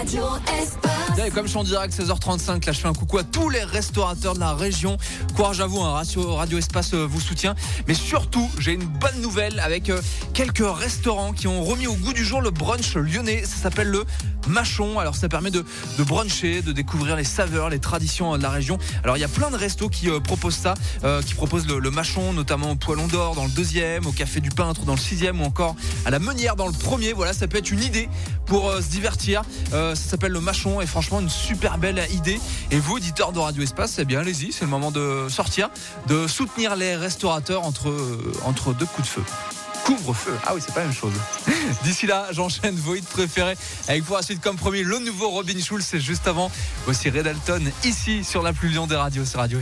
Radio Espace. Et comme je suis en direct 16h35, là je fais un coucou à tous les restaurateurs de la région. Courage à vous, Radio Espace vous soutient. Mais surtout, j'ai une bonne nouvelle avec quelques restaurants qui ont remis au goût du jour le brunch lyonnais. Ça s'appelle le Mâchon. Alors ça permet de bruncher, de découvrir les saveurs, les traditions de la région. Alors il y a plein de restos qui proposent ça, qui proposent le Mâchon, notamment au Poilon d'Or dans le 2e, au Café du Peintre dans le 6e ou encore à la Meunière dans le 1er. Voilà, ça peut être une idée pour se divertir. Ça s'appelle le Mâchon et franchement une super belle idée. Et vous, auditeurs de Radio Espace, eh bien allez-y, c'est le moment de sortir, de soutenir les restaurateurs entre deux coups de feu. Couvre-feu, ah oui, c'est pas la même chose. D'ici là, j'enchaîne vos hits préférés avec pour la suite, comme promis, le nouveau Robin Schulz. C'est juste avant aussi Red Alton ici sur la plus Lyon des radios, c'est Radio